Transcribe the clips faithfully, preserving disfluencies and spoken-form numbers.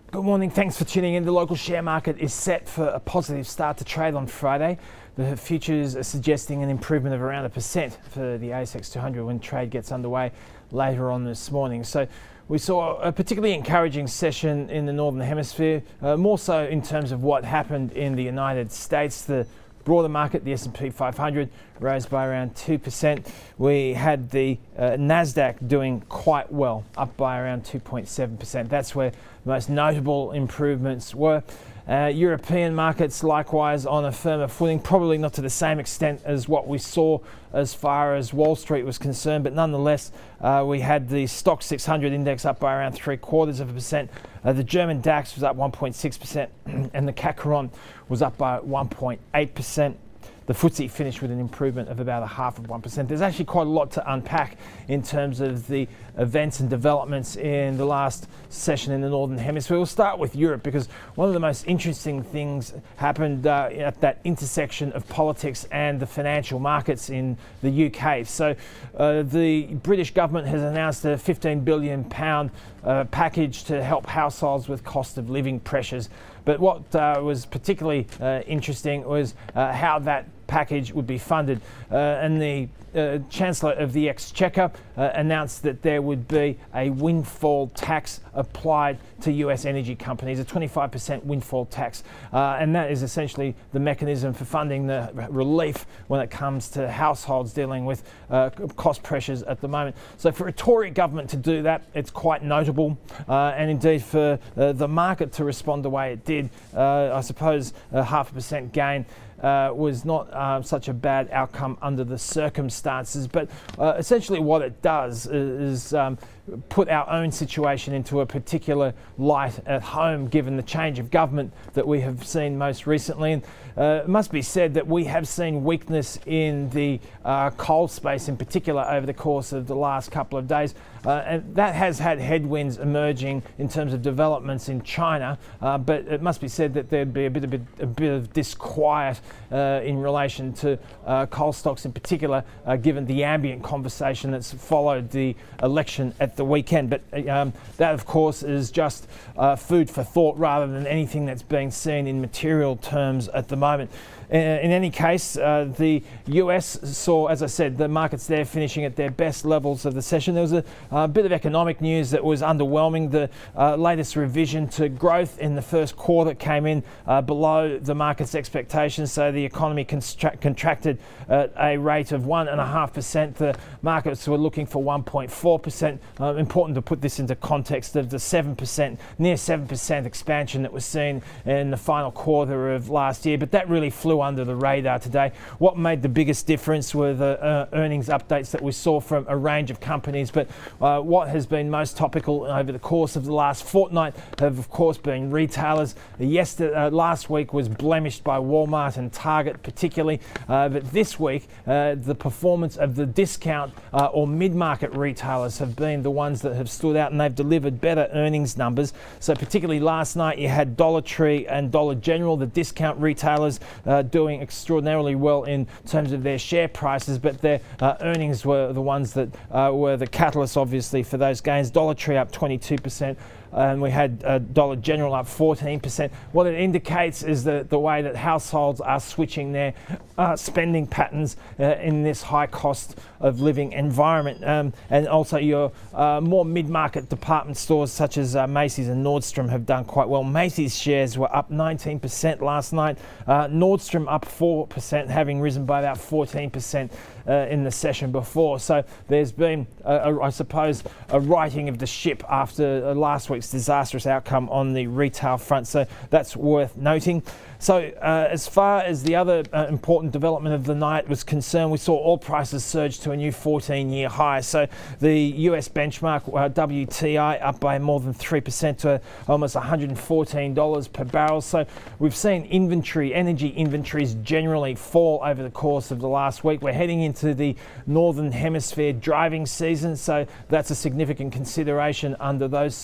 Good morning, thanks for tuning in. The local share market is set for a positive start to trade on Friday. The futures are suggesting an improvement of around a percent for the A S X two hundred when trade gets underway later on this morning. So we saw a particularly encouraging session in the Northern Hemisphere, uh, more so in terms of what happened in the United States. The broader market, the S and P five hundred, rose by around two percent. We had the uh, NASDAQ doing quite well, up by around two point seven percent. That's where the most notable improvements were. Uh, European markets likewise on a firmer footing, probably not to the same extent as what we saw as far as Wall Street was concerned, but nonetheless uh, we had the Stoxx six hundred index up by around three quarters of a percent. Uh, the German DAX was up one point six percent and the C A C Heron was up by one point eight percent. The F T S E finished with an improvement of about a half of one percent. There's actually quite a lot to unpack in terms of the events and developments in the last session in the Northern Hemisphere. We'll start with Europe because one of the most interesting things happened uh, at that intersection of politics and the financial markets in the U K. So uh, the British government has announced a fifteen billion pound uh, package to help households with cost of living pressures. But what uh, was particularly uh, interesting was uh, how that package would be funded. Uh, and the uh, Chancellor of the Exchequer uh, announced that there would be a windfall tax applied to U S energy companies, a twenty-five percent windfall tax. Uh, and that is essentially the mechanism for funding the relief when it comes to households dealing with uh, cost pressures at the moment. So for a Tory government to do that, it's quite notable. Uh, and indeed for uh, the market to respond the way it did, uh, I suppose a half a percent gain Uh, was not uh, such a bad outcome under the circumstances. But uh, essentially what it does is, is um, put our own situation into a particular light at home, given the change of government that we have seen most recently. And uh, it must be said that we have seen weakness in the uh, coal space in particular over the course of the last couple of days. Uh, and that has had headwinds emerging in terms of developments in China, uh, but it must be said that there'd be a bit, a bit, a bit of disquiet uh, in relation to uh, coal stocks in particular, uh, given the ambient conversation that's followed the election at the weekend. But um, that, of course, is just uh, food for thought rather than anything that's being seen in material terms at the moment. In any case, uh, the U S saw, as I said, the markets there finishing at their best levels of the session. There was a, a bit of economic news that was underwhelming. The uh, latest revision to growth in the first quarter came in uh, below the market's expectations, so the economy constra- contracted at a rate of one point five percent. The markets were looking for one point four percent. Uh, important to put this into context of the seven percent, near seven percent expansion that was seen in the final quarter of last year, but that really flew under the radar today. What made the biggest difference were the uh, earnings updates that we saw from a range of companies, but uh, what has been most topical over the course of the last fortnight have of course been retailers. Yesterday, uh, last week was blemished by Walmart and Target particularly, uh, but this week uh, the performance of the discount uh, or mid-market retailers have been the ones that have stood out, and they've delivered better earnings numbers. So particularly last night you had Dollar Tree and Dollar General, the discount retailers, uh, doing extraordinarily well in terms of their share prices, but their uh, earnings were the ones that uh, were the catalyst obviously for those gains. Dollar Tree up twenty-two percent. And we had uh, Dollar General up fourteen percent. What it indicates is the, the way that households are switching their uh, spending patterns uh, in this high cost of living environment. Um, and also your uh, more mid-market department stores such as uh, Macy's and Nordstrom have done quite well. Macy's shares were up nineteen percent last night. Uh, Nordstrom up four percent, having risen by about fourteen percent uh, in the session before. So there's been, uh, a, I suppose, a righting of the ship after uh, last week's disastrous outcome on the retail front, so that's worth noting. So uh, as far as the other uh, important development of the night was concerned, we saw oil prices surge to a new fourteen-year high. So the U S benchmark uh, W T I up by more than three percent to almost one hundred fourteen dollars per barrel. So we've seen inventory, energy inventories generally fall over the course of the last week. We're heading into the Northern Hemisphere driving season, so that's a significant consideration under those circumstances.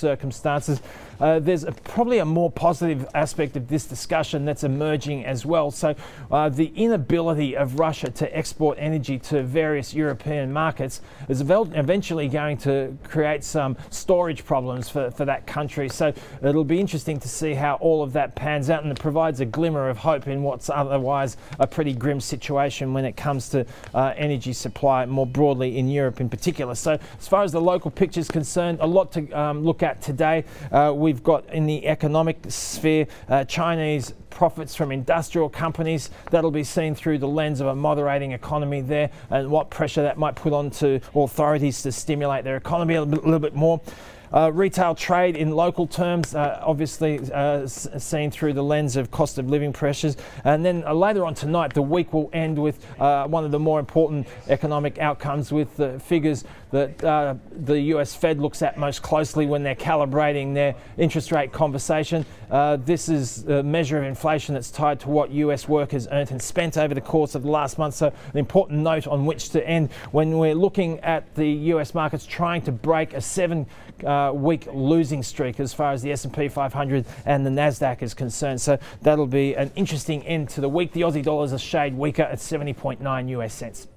circumstances. Uh, there's a, probably a more positive aspect of this discussion that's emerging as well. So uh, the inability of Russia to export energy to various European markets is eventually going to create some storage problems for, for that country. So it'll be interesting to see how all of that pans out, and it provides a glimmer of hope in what's otherwise a pretty grim situation when it comes to uh, energy supply more broadly in Europe in particular. So as far as the local picture is concerned, a lot to um, look at today. Uh, we've got in the economic sphere uh, Chinese profits from industrial companies. That'll be seen through the lens of a moderating economy there, and what pressure that might put on to authorities to stimulate their economy a little bit, little bit more. Uh, retail trade in local terms, uh, obviously uh, seen through the lens of cost of living pressures. And then uh, later on tonight, the week will end with uh, one of the more important economic outcomes, with the figures that uh, the U S Fed looks at most closely when they're calibrating their interest rate conversation. Uh, this is a measure of inflation that's tied to what U S workers earned and spent over the course of the last month. So an important note on which to end when we're looking at the U S markets trying to break a seven uh, week losing streak as far as the S and P five hundred and the Nasdaq is concerned. So that'll be an interesting end to the week. The Aussie dollar is a shade weaker at seventy point nine U S cents.